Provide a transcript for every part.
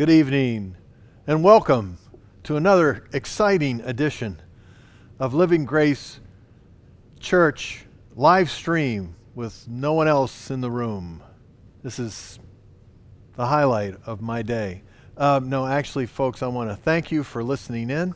Good evening, and welcome to another exciting edition of Living Grace Church live stream with no one else in the room. This is the highlight of my day. No, actually, folks, I want to thank you for listening in.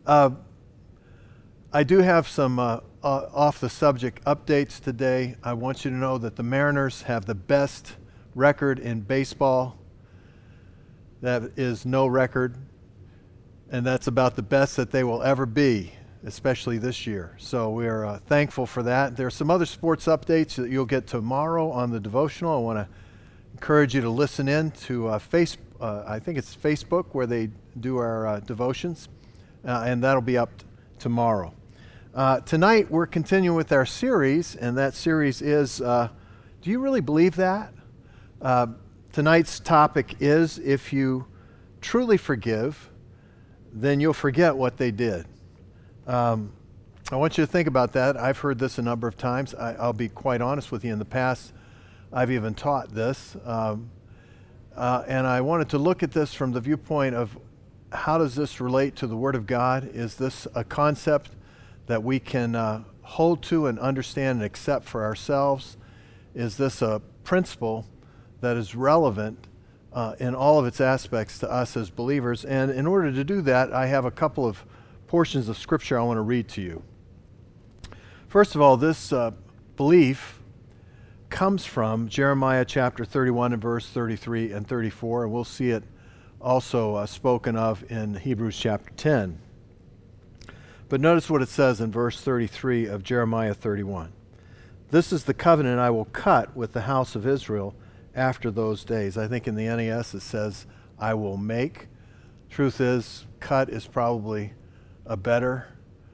I do have some off-the-subject updates today. I want you to know that the Mariners have the best record in baseball. That is no record, and that's about the best that they will ever be, especially this year. So we're thankful for that. There are some other sports updates that you'll get tomorrow on the devotional. I want to encourage you to listen in to I think it's Facebook, where they do our devotions, and that'll be up tomorrow. Tonight we're continuing with our series, and that series is, do you really believe that? Tonight's topic is, if you truly forgive, then you'll forget what they did. I want you to think about that. I've heard this a number of times. I'll be quite honest with you. In the past, I've even taught this. And I wanted to look at this from the viewpoint of, how does this relate to the Word of God? Is this a concept that we can hold to and understand and accept for ourselves? Is this a principle that is relevant in all of its aspects to us as believers? And in order to do that, I have a couple of portions of Scripture I want to read to you. First of all, this belief comes from Jeremiah chapter 31 and verse 33 and 34, and we'll see it also spoken of in Hebrews chapter 10. But notice what it says in verse 33 of Jeremiah 31. "This is the covenant I will cut with the house of Israel after those days." I think in the NAS it says, "I will make." Truth is, cut is probably a better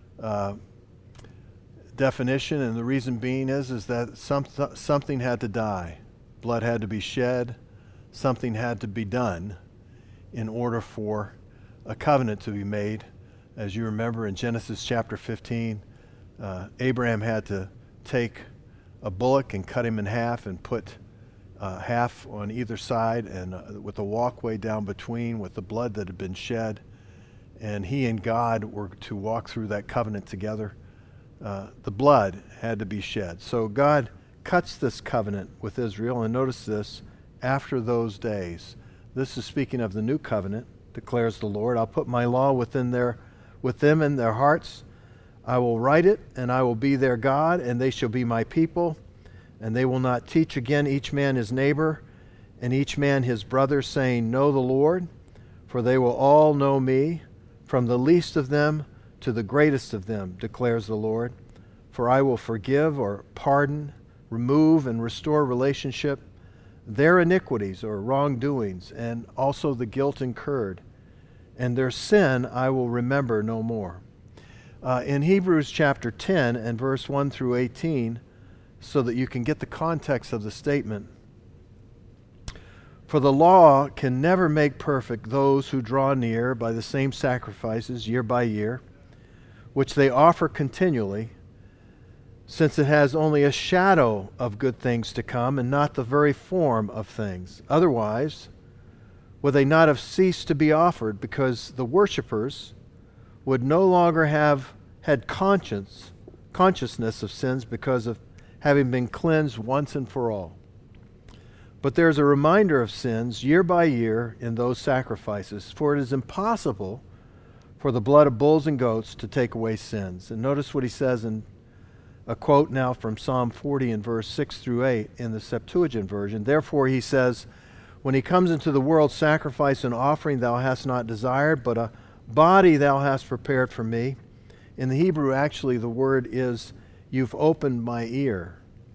definition, and the reason being is that something had to die. Blood had to be shed. Something had to be done in order for a covenant to be made. As you remember in Genesis chapter 15, Abraham had to take a bullock and cut him in half and put half on either side, and with a walkway down between with the blood that had been shed. And he and God were to walk through that covenant together. The blood had to be shed. So God cuts this covenant with Israel, and notice this, after those days. This is speaking of the new covenant, declares the Lord. "I'll put my law with them in their hearts. I will write it, and I will be their God, and they shall be my people. And they will not teach again each man his neighbor, and each man his brother, saying, Know the Lord, for they will all know me, from the least of them to the greatest of them, declares the Lord. For I will forgive," or pardon, remove, and restore relationship, "their iniquities," or wrongdoings, and also the guilt incurred. "And their sin I will remember no more." In Hebrews chapter 10 and verse 1 through 18, so that you can get the context of the statement, "For the law can never make perfect those who draw near by the same sacrifices year by year, which they offer continually, since it has only a shadow of good things to come and not the very form of things. Otherwise, would they not have ceased to be offered, because the worshippers would no longer have had consciousness of sins because of having been cleansed once and for all. But there is a reminder of sins year by year in those sacrifices, for it is impossible for the blood of bulls and goats to take away sins." And notice what he says in a quote now from Psalm 40 in verse 6 through 8 in the Septuagint version. "Therefore," he says, "when he comes into the world, sacrifice and offering thou hast not desired, but a body thou hast prepared for me." In the Hebrew, actually, the word is, "You've opened my ear."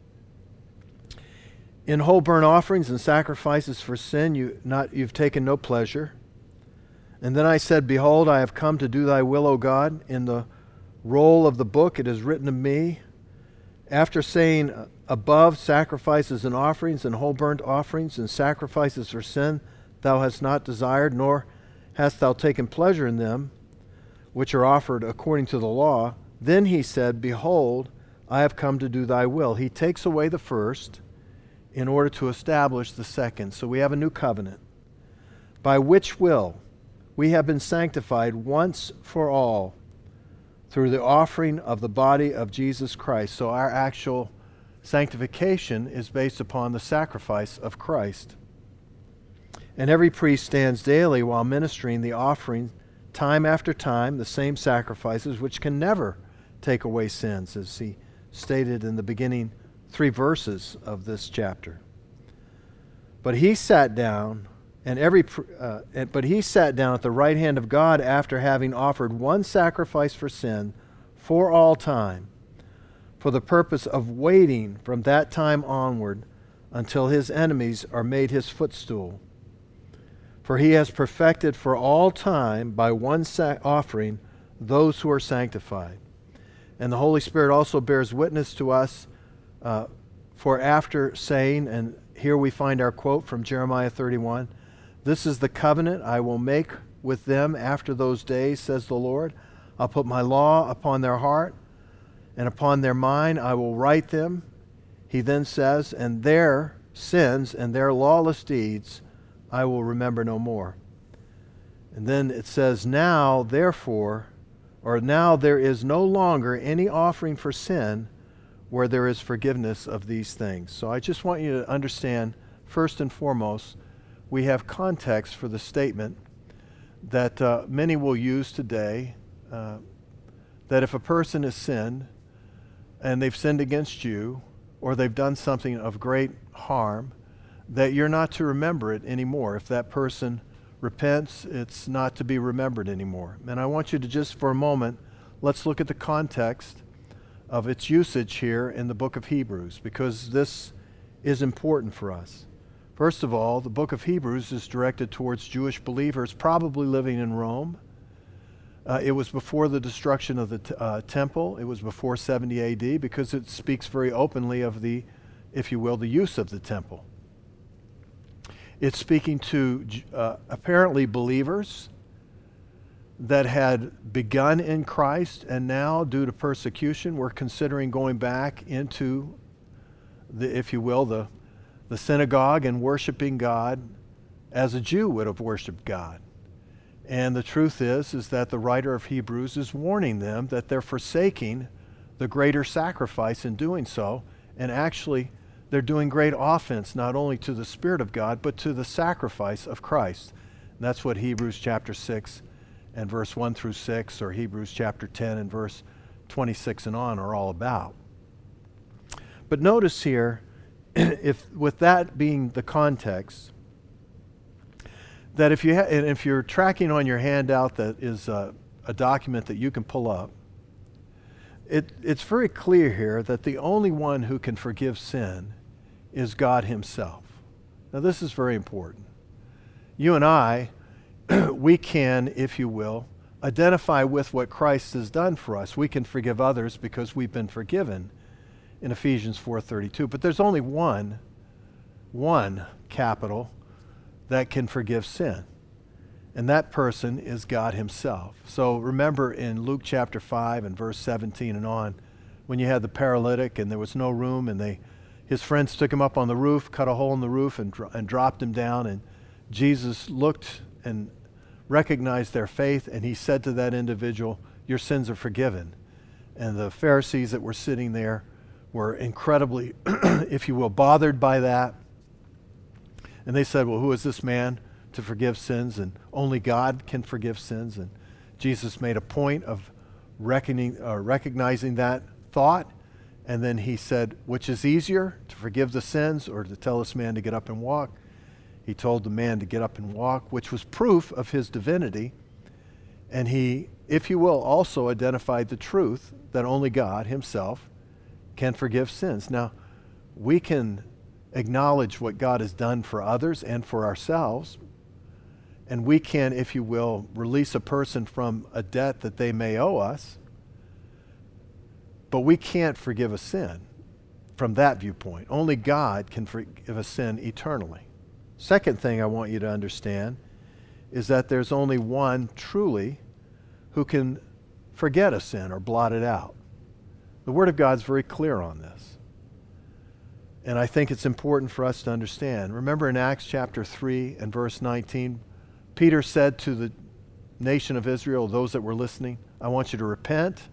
"In whole burnt offerings and sacrifices for sin, you've taken no pleasure. And then I said, Behold, I have come to do thy will, O God. In the roll of the book it is written of me." After saying above, sacrifices and offerings and whole burnt offerings and sacrifices for sin thou hast not desired, nor hast thou taken pleasure in them, which are offered according to the law, then he said, Behold, I have come to do thy will. He takes away the first in order to establish the second. So we have a new covenant. by which will we have been sanctified once for all through the offering of the body of Jesus Christ. So our actual sanctification is based upon the sacrifice of Christ. And every priest stands daily while ministering the offering, time after time, the same sacrifices which can never take away sins, as he stated in the beginning 3 verses of this chapter. But he sat down, but he sat down at the right hand of God after having offered one sacrifice for sin for all time, for the purpose of waiting from that time onward until his enemies are made his footstool. For he has perfected for all time by one offering those who are sanctified. And the Holy Spirit also bears witness to us, for after saying, and here we find our quote from Jeremiah 31, "This is the covenant I will make with them after those days, says the Lord. I'll put my law upon their heart, and upon their mind I will write them." He then says, "And their sins and their lawless deeds I will remember no more." And then it says, now there is no longer any offering for sin where there is forgiveness of these things. So I just want you to understand, first and foremost, we have context for the statement that many will use today, that if a person has sinned, and they've sinned against you, or they've done something of great harm, that you're not to remember it anymore. If that person repents, it's not to be remembered anymore. And I want you to just for a moment, let's look at the context of its usage here in the book of Hebrews, because this is important for us. First of all, the book of Hebrews is directed towards Jewish believers probably living in Rome. It was before the destruction of the temple. It was before 70 AD, because it speaks very openly of the, if you will, the use of the temple. It's speaking to apparently believers that had begun in Christ, and now, due to persecution, were considering going back into the, if you will, the synagogue and worshiping God as a Jew would have worshiped God. And the truth is that the writer of Hebrews is warning them that they're forsaking the greater sacrifice in doing so, and actually they're doing great offense not only to the Spirit of God, but to the sacrifice of Christ. And that's what Hebrews chapter 6 and verse 1 through 6, or Hebrews chapter 10 and verse 26 and on are all about. But notice here, if with that being the context, that if you're tracking on your handout that is a document that you can pull up, it's very clear here that the only one who can forgive sin is God himself. Now this is very important. You and I, we can, if you will, identify with what Christ has done for us. We can forgive others because we've been forgiven in Ephesians 4:32. But there's only one capital that can forgive sin. And that person is God himself. So remember in Luke chapter 5 and verse 17 and on, when you had the paralytic and there was no room, and his friends took him up on the roof, cut a hole in the roof and dropped him down, and Jesus looked and recognized their faith, and he said to that individual, "Your sins are forgiven." And the Pharisees that were sitting there were incredibly, if you will, bothered by that. And they said, "Well, who is this man to forgive sins? And only God can forgive sins." And Jesus made a point of recognizing that thought. And then he said, which is easier, to forgive the sins or to tell this man to get up and walk? He told the man to get up and walk, which was proof of his divinity. And he, if you will, also identified the truth that only God himself can forgive sins. Now, we can acknowledge what God has done for others and for ourselves, and we can, if you will, release a person from a debt that they may owe us, but we can't forgive a sin from that viewpoint. Only God can forgive a sin eternally. Second thing I want you to understand is that there's only one truly who can forget a sin or blot it out. The Word of God is very clear on this. And I think it's important for us to understand. Remember in Acts chapter 3 and verse 19, Peter said to the nation of Israel, those that were listening, I want you to repent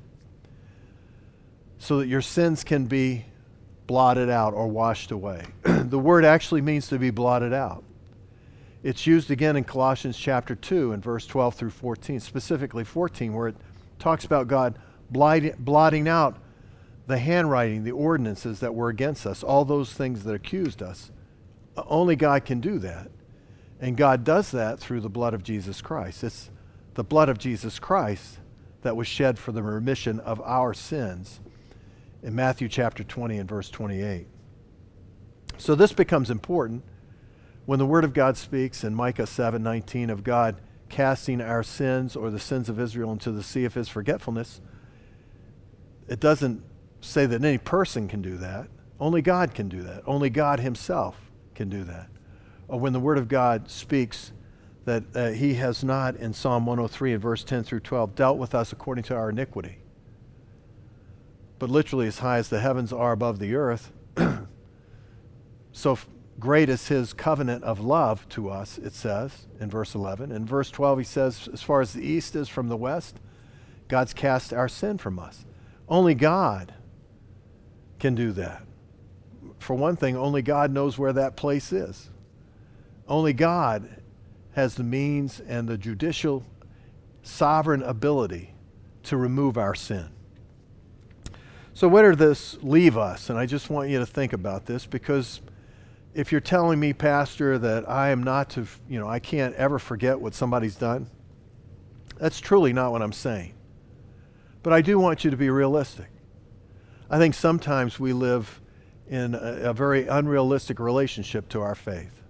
so that your sins can be blotted out or washed away. The word actually means to be blotted out. It's used again in Colossians chapter 2 and verse 12 through 14, specifically 14, where it talks about God blotting out the handwriting, the ordinances that were against us, all those things that accused us. Only God can do that. And God does that through the blood of Jesus Christ. It's the blood of Jesus Christ that was shed for the remission of our sins in Matthew chapter 20 and verse 28. So this becomes important when the Word of God speaks in Micah 7:19 of God casting our sins or the sins of Israel into the sea of his forgetfulness. It doesn't say that any person can do that. Only God can do that. Only God himself can do that. Or when the Word of God speaks that he has not, in Psalm 103 and verse 10 through 12, dealt with us according to our iniquity. But literally as high as the heavens are above the earth, so great is his covenant of love to us, it says in verse 11. In verse 12 he says, as far as the east is from the west, God's cast our sin from us. Only God can do that. For one thing, only God knows where that place is. Only God has the means and the judicial sovereign ability to remove our sin. So where does this leave us? And I just want you to think about this, because if you're telling me, Pastor, that I am not to, I can't ever forget what somebody's done, that's truly not what I'm saying. But I do want you to be realistic. I think sometimes we live in a very unrealistic relationship to our faith.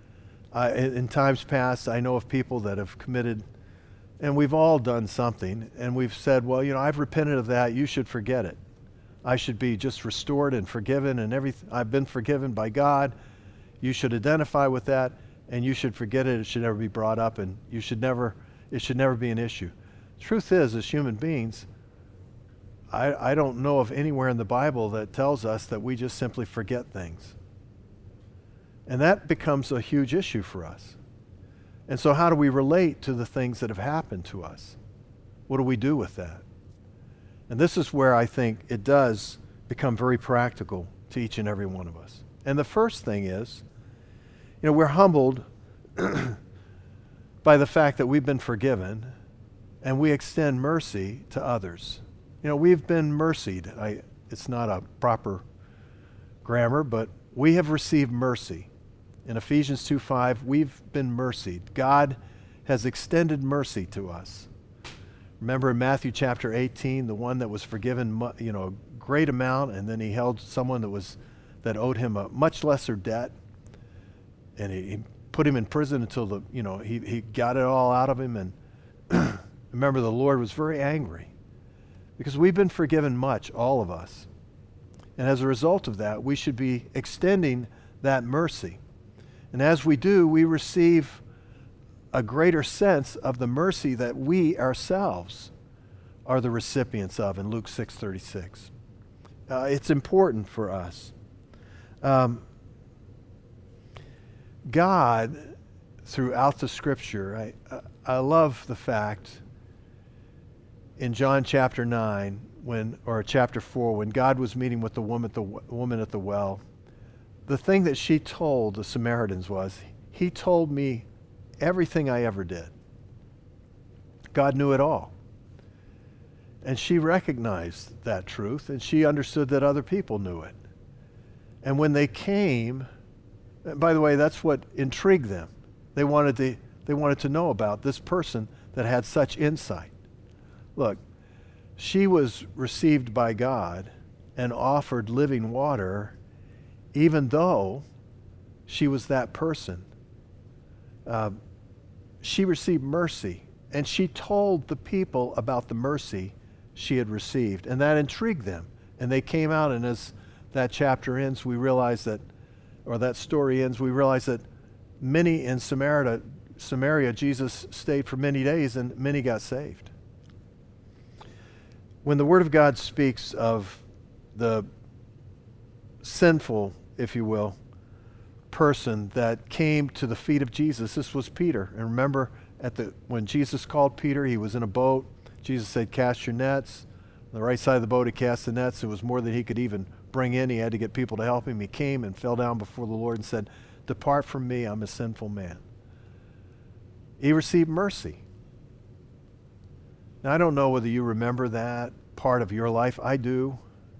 In times past, I know of people that have committed, and we've all done something, and we've said, well, I've repented of that, you should forget it. I should be just restored and forgiven, and everything. I've been forgiven by God. You should identify with that, and you should forget it. It should never be brought up, and it should never be an issue. Truth is, as human beings, I don't know of anywhere in the Bible that tells us that we just simply forget things. And that becomes a huge issue for us. And so how do we relate to the things that have happened to us? What do we do with that? And this is where I think it does become very practical to each and every one of us. And the first thing is, we're humbled by the fact that we've been forgiven, and we extend mercy to others. We've been mercied. It's not a proper grammar, but we have received mercy. In Ephesians 2:5, we've been mercied. God has extended mercy to us. Remember in Matthew chapter 18, the one that was forgiven, a great amount, and then he held someone that owed him a much lesser debt, and he put him in prison until he got it all out of him. And remember, the Lord was very angry because we've been forgiven much, all of us. And as a result of that, we should be extending that mercy. And as we do, we receive a greater sense of the mercy that we ourselves are the recipients of in Luke 6:36. It's important for us. God, throughout the Scripture, I love the fact in John chapter 9, or chapter 4, when God was meeting with the woman at the well, the thing that she told the Samaritans was, he told me everything I ever did. God knew it all. And she recognized that truth, and she understood that other people knew it. And when they came, by the way, that's what intrigued them. They wanted to know about this person that had such insight. Look, she was received by God and offered living water, even though she was that person. She received mercy, and she told the people about the mercy she had received, and that intrigued them. And they came out, and as that chapter ends, we realize that, or that story ends, we realize that many in Samaria, Jesus stayed for many days, and many got saved. When the Word of God speaks of the sinful, if you will, person that came to the feet of Jesus, this was Peter. And remember, when Jesus called Peter, he was in a boat. Jesus said, cast your nets. On the right side of the boat, he cast the nets. It was more than he could even bring in. He had to get people to help him. He came and fell down before the Lord and said, depart from me, I'm a sinful man. He received mercy. Now, I don't know whether you remember that part of your life. I do.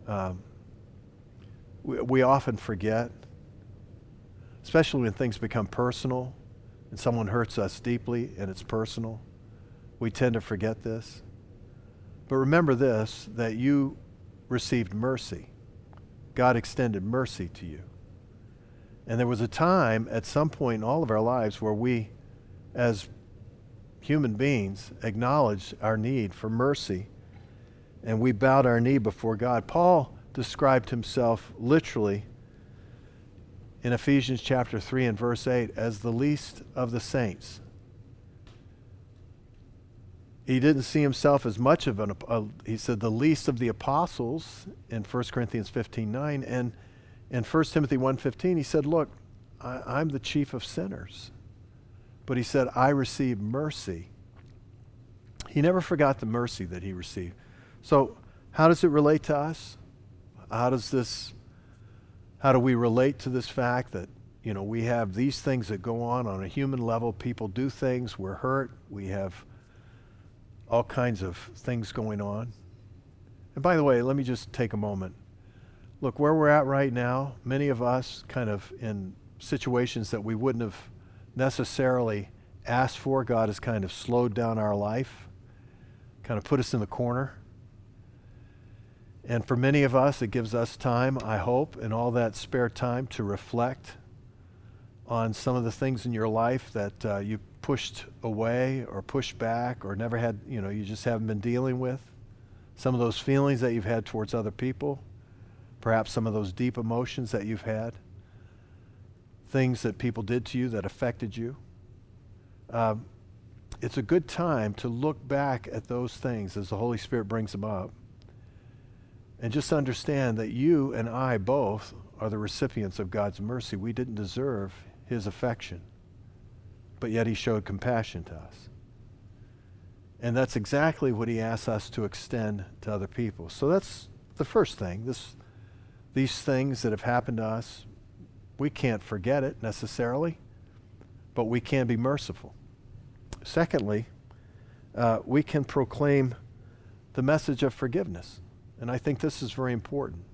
We often forget, especially when things become personal and someone hurts us deeply and it's personal. We tend to forget this. But remember this, that you received mercy. God extended mercy to you. And there was a time at some point in all of our lives where we, as human beings, acknowledged our need for mercy, and we bowed our knee before God. Paul described himself literally in Ephesians chapter 3 and verse 8 as the least of the saints. He didn't see himself as much of he said the least of the apostles in 1 Corinthians 15:9, and in 1 Timothy 1:15 he said, look, I'm the chief of sinners. But he said, I received mercy. He never forgot the mercy that he received. So how does it relate to us? How do we relate to this fact that, we have these things that go on a human level? People do things, we're hurt, we have all kinds of things going on. And by the way, let me just take a moment. Look, where we're at right now, many of us kind of in situations that we wouldn't have necessarily asked for. God has kind of slowed down our life, kind of put us in the corner. And for many of us, it gives us time, I hope, and all that spare time to reflect on some of the things in your life that you pushed away or pushed back or never had, you just haven't been dealing with. Some of those feelings that you've had towards other people, perhaps some of those deep emotions that you've had, things that people did to you that affected you. It's a good time to look back at those things as the Holy Spirit brings them up and just understand that you and I both are the recipients of God's mercy. We didn't deserve his affection, but yet he showed compassion to us. And that's exactly what he asks us to extend to other people. So that's the first thing. These things that have happened to us, we can't forget it necessarily, but we can be merciful. Secondly, we can proclaim the message of forgiveness. And I think this is very important.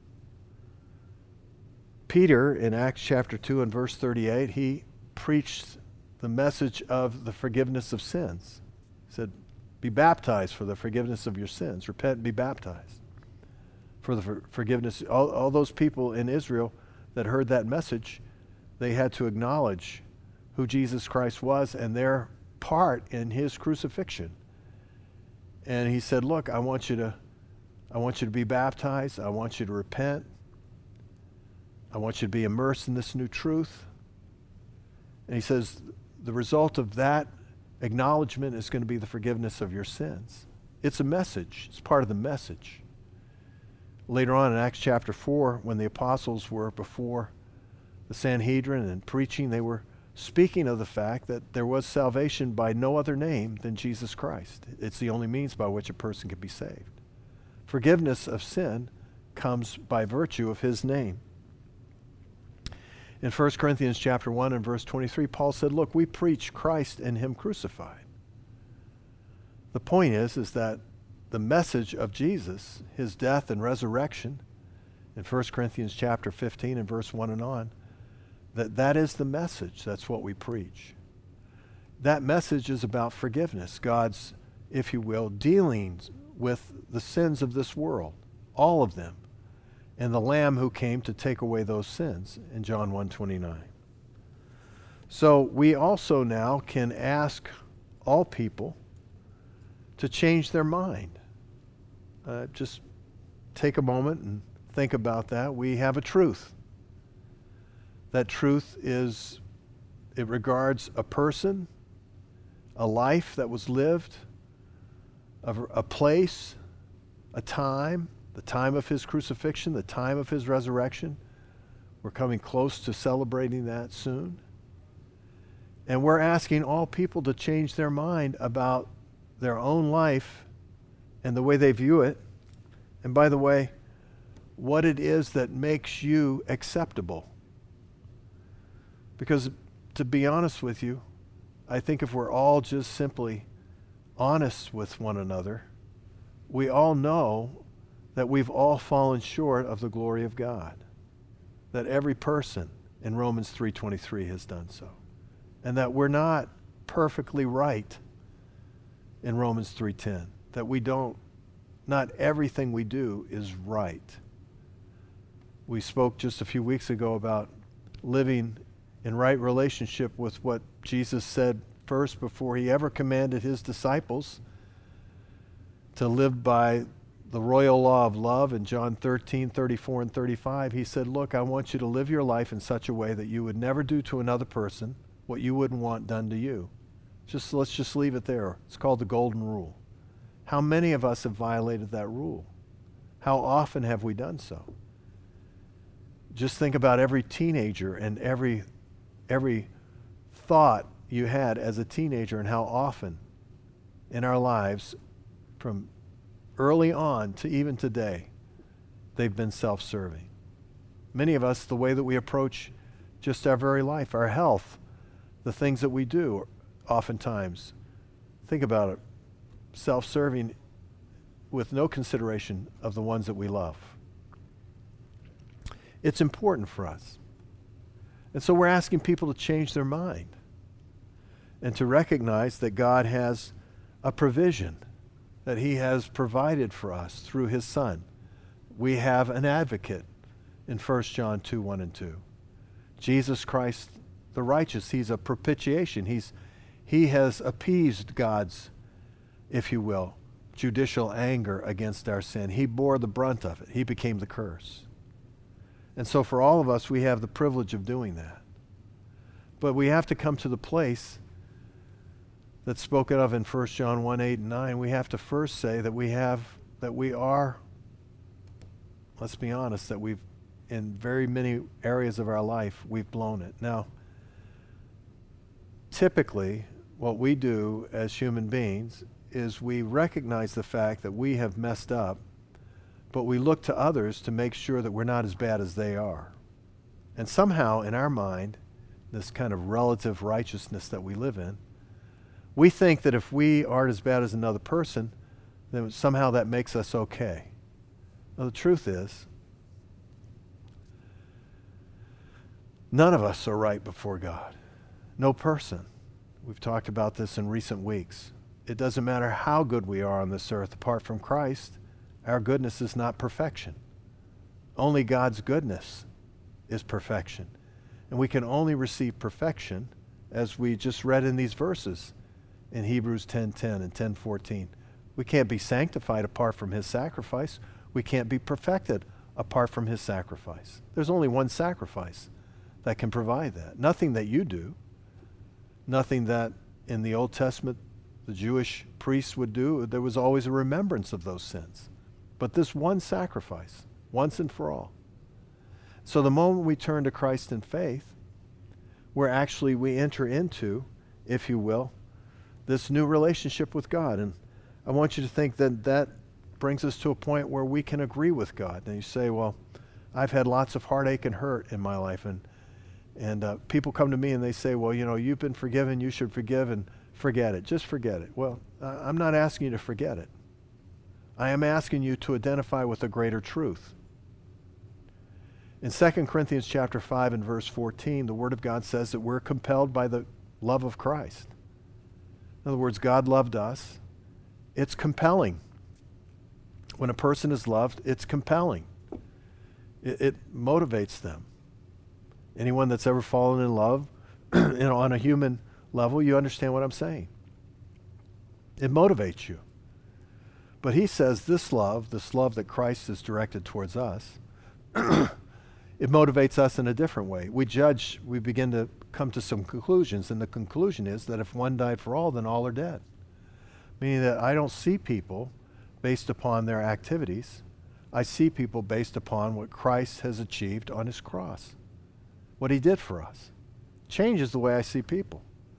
Peter, in Acts chapter 2 and verse 38, he preached the message of the forgiveness of sins. He said, be baptized for the forgiveness of your sins. Repent and be baptized for the forgiveness. All those people in Israel that heard that message, they had to acknowledge who Jesus Christ was and their part in his crucifixion. And he said, look, I want you to be baptized. I want you to repent. I want you to be immersed in this new truth. And he says, the result of that acknowledgement is going to be the forgiveness of your sins. It's a message. It's part of the message. Later on in Acts chapter 4, when the apostles were before the Sanhedrin and preaching, they were speaking of the fact that there was salvation by no other name than Jesus Christ. It's the only means by which a person can be saved. Forgiveness of sin comes by virtue of his name. In 1 Corinthians chapter 1 and verse 23, Paul said, look, we preach Christ and him crucified. The point is that the message of Jesus, his death and resurrection, in 1 Corinthians chapter 15 and verse 1 and on, that is the message. That's what we preach. That message is about forgiveness. God's, if you will, dealings with the sins of this world, all of them, and the Lamb who came to take away those sins in John 1:29. So we also now can ask all people to change their mind. Just take a moment and think about that. We have a truth. That truth is, it regards a person, a life that was lived, a place, a time, the time of his crucifixion, the time of his resurrection. We're coming close to celebrating that soon. And we're asking all people to change their mind about their own life and the way they view it. And by the way, what it is that makes you acceptable. Because to be honest with you, I think if we're all just simply honest with one another, we all know that we've all fallen short of the glory of God. That every person in Romans 3:23 has done so. And that we're not perfectly right in Romans 3:10. That not everything we do is right. We spoke just a few weeks ago about living in right relationship with what Jesus said first before he ever commanded his disciples to live by the royal law of love. In John 13:34 and 35, he said, look, I want you to live your life in such a way that you would never do to another person what you wouldn't want done to you. Let's just leave it there. It's called the golden rule. How many of us have violated that rule? How often have we done so? Just think about every teenager and every thought you had as a teenager and how often in our lives, from early on to even today, they've been self-serving. Many of us, the way that we approach just our very life, our health, the things that we do, oftentimes, think about it, self-serving with no consideration of the ones that we love. It's important for us. And so we're asking people to change their mind and to recognize that God has a provision that he has provided for us through his Son. We have an advocate in 1 John 2:1 and 2. Jesus Christ, the righteous, he's a propitiation. He has appeased God's, if you will, judicial anger against our sin. He bore the brunt of it. He became the curse. And so for all of us, we have the privilege of doing that. But we have to come to the place that's spoken of in 1 John 1:8 and 9. We have to let's be honest, that we've, in very many areas of our life, we've blown it. Now, typically, what we do as human beings is we recognize the fact that we have messed up, but we look to others to make sure that we're not as bad as they are. And somehow in our mind, this kind of relative righteousness that we live in, we think that if we aren't as bad as another person, then somehow that makes us okay. Well, the truth is, none of us are right before God. No person. We've talked about this in recent weeks. It doesn't matter how good we are on this earth. Apart from Christ, our goodness is not perfection. Only God's goodness is perfection. And we can only receive perfection, as we just read in these verses in Hebrews 10:10 and 10:14. We can't be sanctified apart from his sacrifice. We can't be perfected apart from his sacrifice. There's only one sacrifice that can provide that. Nothing that you do, nothing that in the Old Testament the Jewish priests would do. There was always a remembrance of those sins. But this one sacrifice, once and for all. So the moment we turn to Christ in faith, we enter into, if you will, this new relationship with God. And I want you to think that that brings us to a point where we can agree with God. And you say, well, I've had lots of heartache and hurt in my life. And people come to me and they say, well, you've been forgiven, you should forgive, and forget it. Just forget it. Well, I'm not asking you to forget it. I am asking you to identify with a greater truth. In 2 Corinthians chapter 5 and verse 14, the Word of God says that we're compelled by the love of Christ. In other words, God loved us. It's compelling. When a person is loved, it's compelling. It motivates them. Anyone that's ever fallen in love, on a human level, you understand what I'm saying. It motivates you. But he says this love that Christ has directed towards us, it motivates us in a different way. We begin to come to some conclusions, and the conclusion is that if one died for all, then all are dead. Meaning that I don't see people based upon their activities. I see people based upon what Christ has achieved on his cross. What he did for us changes the way I see people.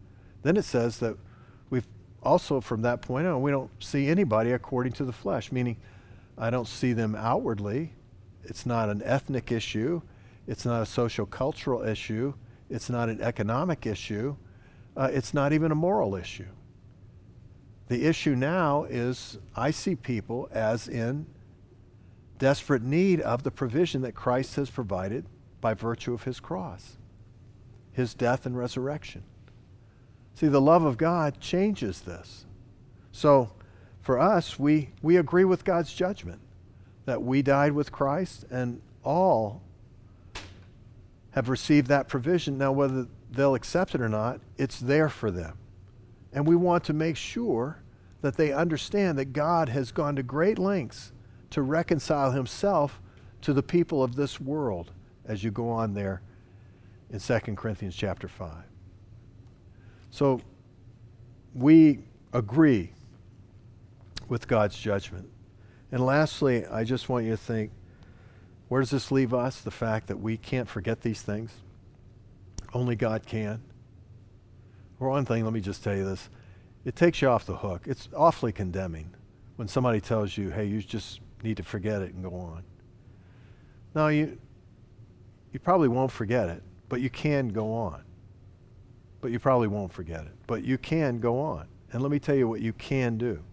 Then it says that we've also, from that point on, we don't see anybody according to the flesh, meaning I don't see them outwardly. It's not an ethnic issue. It's not a social cultural issue. It's not an economic issue. It's not even a moral issue. The issue now is I see people as in desperate need of the provision that Christ has provided by virtue of his cross, his death and resurrection. See, the love of God changes this. So for us, we agree with God's judgment that we died with Christ and all have received that provision. Now, whether they'll accept it or not, it's there for them. And we want to make sure that they understand that God has gone to great lengths to reconcile himself to the people of this world, as you go on there in 2 Corinthians chapter 5. So we agree with God's judgment. And lastly, I just want you to think, where does this leave us? The fact that we can't forget these things. Only God can. For one thing, let me just tell you this. It takes you off the hook. It's awfully condemning when somebody tells you, hey, you just need to forget it and go on. No, you probably won't forget it, but you can go on. But you probably won't forget it, but you can go on. And let me tell you what you can do.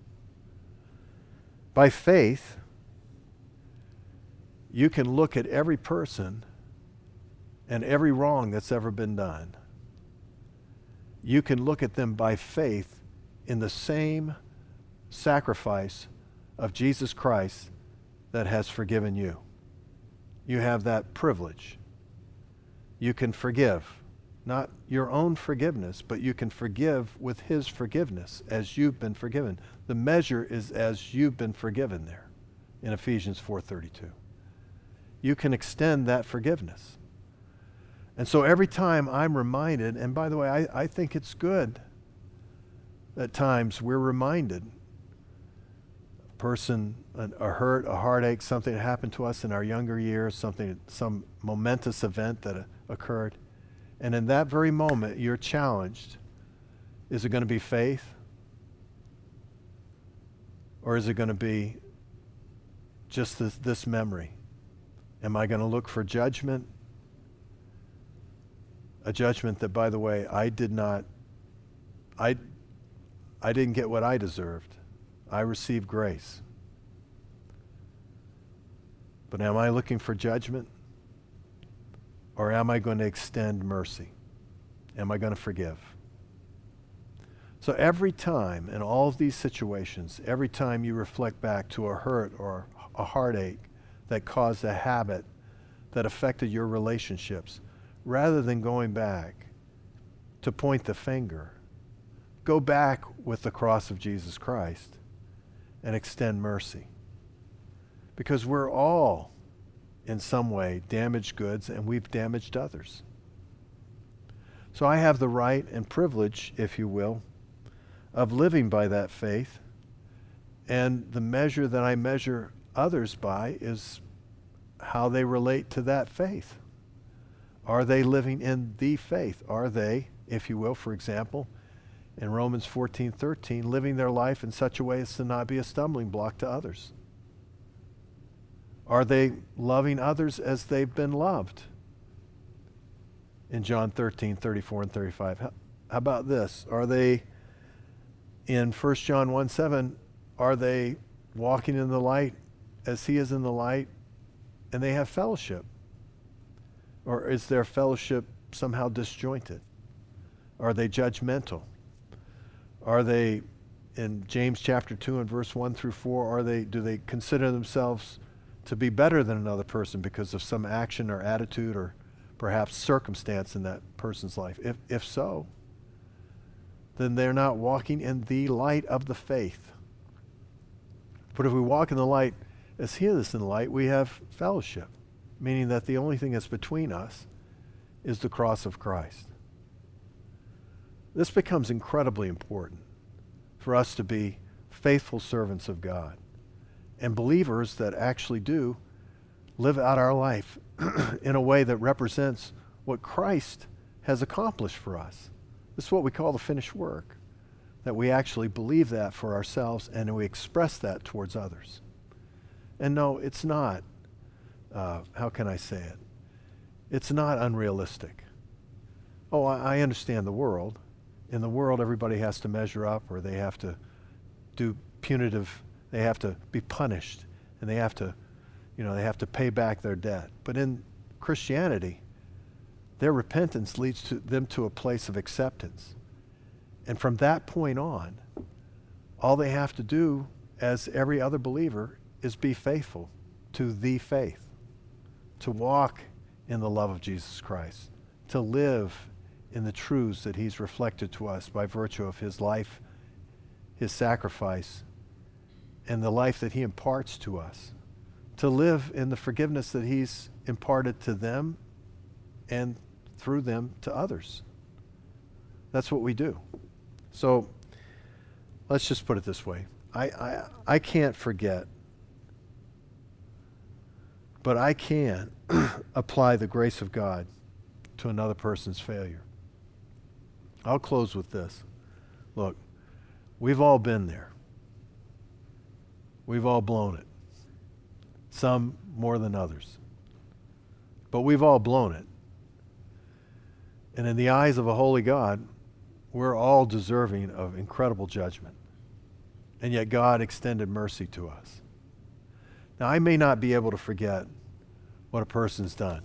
By faith, you can look at every person and every wrong that's ever been done. You can look at them by faith in the same sacrifice of Jesus Christ that has forgiven you. You have that privilege. You can forgive, not your own forgiveness, but you can forgive with his forgiveness as you've been forgiven. The measure is as you've been forgiven there in Ephesians 4:32. You can extend that forgiveness. And so every time I'm reminded, and by the way, I think it's good at times we're reminded, a person, a hurt, a heartache, something that happened to us in our younger years, some momentous event that occurred. And in that very moment, you're challenged. Is it going to be faith? Or is it going to be just this memory? Am I going to look for judgment? A judgment that, by the way, I didn't get what I deserved. I received grace. But am I looking for judgment? Or am I going to extend mercy? Am I going to forgive? So every time in all of these situations, every time you reflect back to a hurt or a heartache that caused a habit that affected your relationships, rather than going back to point the finger, go back with the cross of Jesus Christ and extend mercy. Because we're all, in some way, damaged goods, and we've damaged others. So I have the right and privilege, if you will, of living by that faith, and the measure that I measure others by is how they relate to that faith. Are they living in the faith? Are they, if you will, for example, in Romans 14:13, living their life in such a way as to not be a stumbling block to others? Are they loving others as they've been loved? In John 13:34 and 35. How about this? Are they, in 1 John 1:7, are they walking in the light as he is in the light, and they have fellowship? Or is their fellowship somehow disjointed? Are they judgmental? Are they, in James chapter 2 and verse 1 through 4, do they consider themselves to be better than another person because of some action or attitude or perhaps circumstance in that person's life? If so, then they're not walking in the light of the faith. But if we walk in the light as he is in the light, we have fellowship, meaning that the only thing that's between us is the cross of Christ. This becomes incredibly important for us to be faithful servants of God and believers that actually do live out our life in a way that represents what Christ has accomplished for us. This is what we call the finished work, that we actually believe that for ourselves and we express that towards others. And no, it's not, how can I say it? It's not unrealistic. Oh, I understand the world. In the world, everybody has to measure up, or they have to do punitive, they have to be punished, and they have to pay back their debt. But in Christianity, their repentance leads to them to a place of acceptance. And from that point on, all they have to do, as every other believer, is be faithful to the faith, to walk in the love of Jesus Christ, to live in the truths that he's reflected to us by virtue of his life, his sacrifice, and the life that he imparts to us, to live in the forgiveness that he's imparted to them and through them to others. That's what we do. So let's just put it this way. I can't forget, but I can apply the grace of God to another person's failure. I'll close with this. Look, we've all been there. We've all blown it. Some more than others. But we've all blown it. And in the eyes of a holy God, we're all deserving of incredible judgment. And yet God extended mercy to us. Now, I may not be able to forget what a person's done.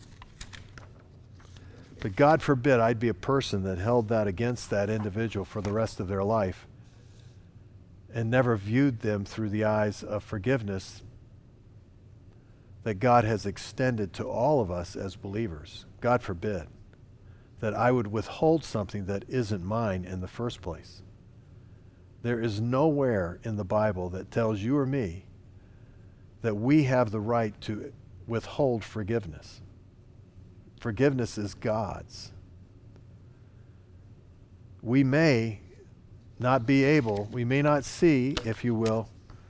But God forbid I'd be a person that held that against that individual for the rest of their life and never viewed them through the eyes of forgiveness that God has extended to all of us as believers. God forbid that I would withhold something that isn't mine in the first place. There is nowhere in the Bible that tells you or me that we have the right to withhold forgiveness. Forgiveness is God's. We may not be able, we may not see, if you will,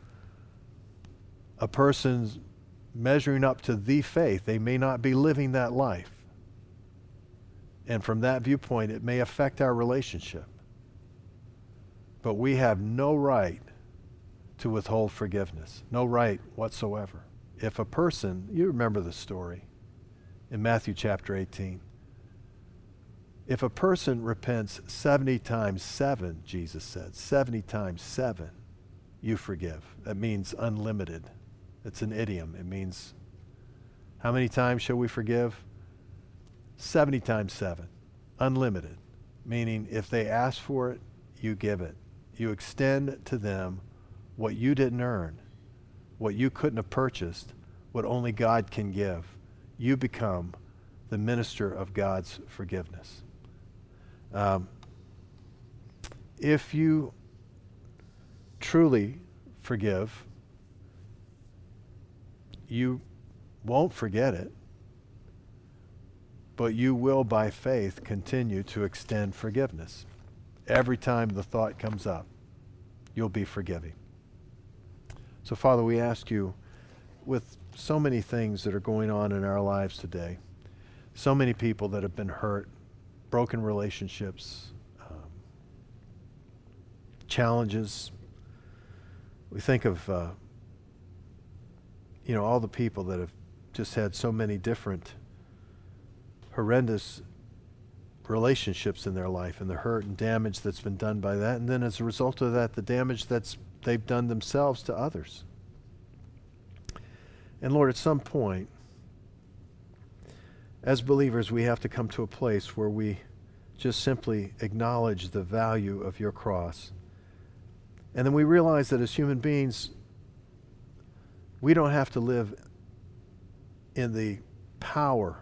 a person's measuring up to the faith. They may not be living that life. And from that viewpoint, it may affect our relationship. But we have no right to withhold forgiveness. No right whatsoever. If a person, you remember the story in Matthew chapter 18. If a person repents 70 times 7, Jesus said, 70 times 7, you forgive. That means unlimited. It's an idiom. It means, how many times shall we forgive? 70 times 7. Unlimited. Meaning, if they ask for it, you give it. You extend to them what you didn't earn, what you couldn't have purchased, what only God can give. You become the minister of God's forgiveness. If you truly forgive, you won't forget it, but you will, by faith, continue to extend forgiveness. Every time the thought comes up, you'll be forgiving. So, Father, we ask you, with so many things that are going on in our lives today, so many people that have been hurt, broken relationships, challenges. We think of, all the people that have just had so many different horrendous relationships in their life and the hurt and damage that's been done by that. And then as a result of that, the damage they've done themselves to others. And Lord, at some point, as believers, we have to come to a place where we just simply acknowledge the value of your cross. And then we realize that as human beings, we don't have to live in the power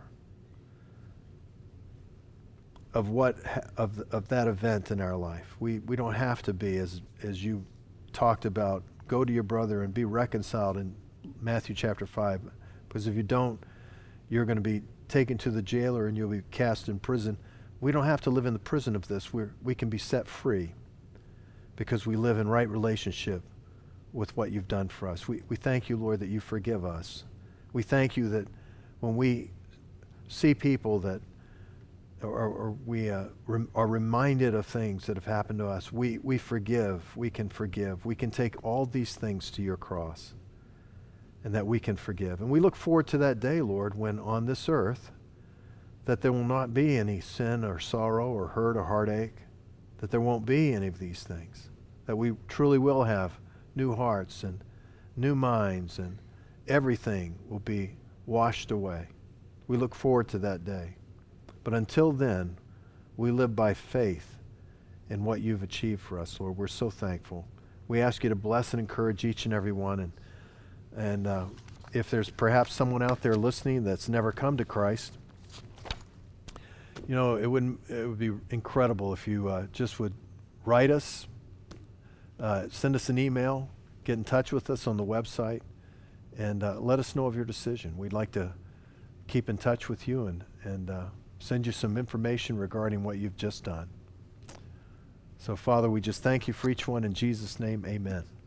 of that event in our life. We don't have to be, as you talked about, go to your brother and be reconciled in Matthew chapter 5. Because if you don't, you're going to be taken to the jailer and you'll be cast in prison. We don't have to live in the prison of this. We can be set free because we live in right relationship with what you've done for us. We thank you, Lord, that you forgive us. We thank you that when we see people that or we are reminded of things that have happened to us, we forgive, we can forgive. We can take all these things to your cross, and that we can forgive. And we look forward to that day, Lord, when on this earth, that there will not be any sin or sorrow or hurt or heartache, that there won't be any of these things, that we truly will have new hearts and new minds, and everything will be washed away. We look forward to that day. But until then, we live by faith in what you've achieved for us, Lord. We're so thankful. We ask you to bless and encourage each and every one. And if there's perhaps someone out there listening that's never come to Christ, you know, it would be incredible if you just would write us, send us an email, get in touch with us on the website, and let us know of your decision. We'd like to keep in touch with you and send you some information regarding what you've just done. So, Father, we just thank you for each one. In Jesus' name, amen.